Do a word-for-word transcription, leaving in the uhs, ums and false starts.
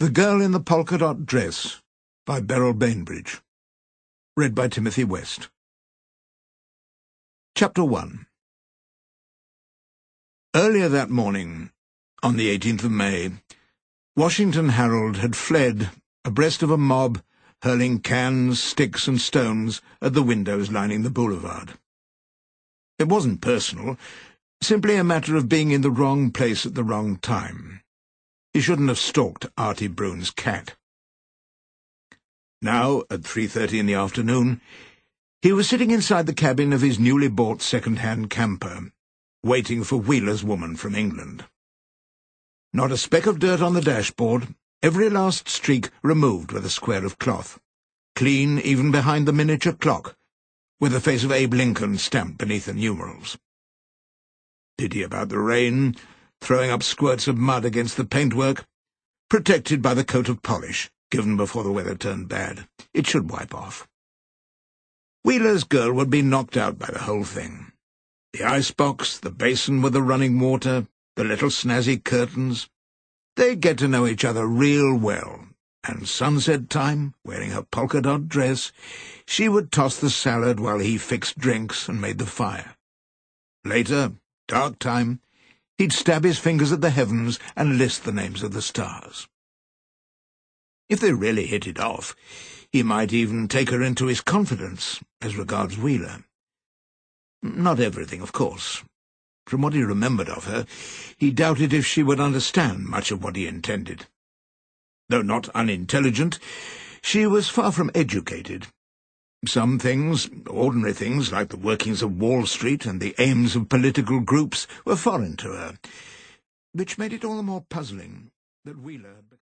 The Girl in the Polka Dot Dress by Beryl Bainbridge. Read by Timothy West. Chapter one. Earlier that morning, on the eighteenth of May, Washington Harold had fled abreast of a mob hurling cans, sticks and stones at the windows lining the boulevard. It wasn't personal, simply a matter of being in the wrong place at the wrong time. He shouldn't have stalked Artie Brune's cat. Now, at three thirty in the afternoon, he was sitting inside the cabin of his newly bought second-hand camper, waiting for Wheeler's woman from England. Not a speck of dirt on the dashboard, every last streak removed with a square of cloth, clean even behind the miniature clock, with the face of Abe Lincoln stamped beneath the numerals. Pity about the rain, throwing up squirts of mud against the paintwork, protected by the coat of polish, given before the weather turned bad. It should wipe off. Wheeler's girl would be knocked out by the whole thing. The icebox, the basin with the running water, the little snazzy curtains. They'd get to know each other real well, and sunset time, wearing her polka-dot dress, she would toss the salad while he fixed drinks and made the fire. Later, dark time, he'd stab his fingers at the heavens and list the names of the stars. If they really hit it off, he might even take her into his confidence as regards Wheeler. Not everything, of course. From what he remembered of her, he doubted if she would understand much of what he intended. Though not unintelligent, she was far from educated. Some things, ordinary things like the workings of Wall Street and the aims of political groups, were foreign to her, which made it all the more puzzling that Wheeler...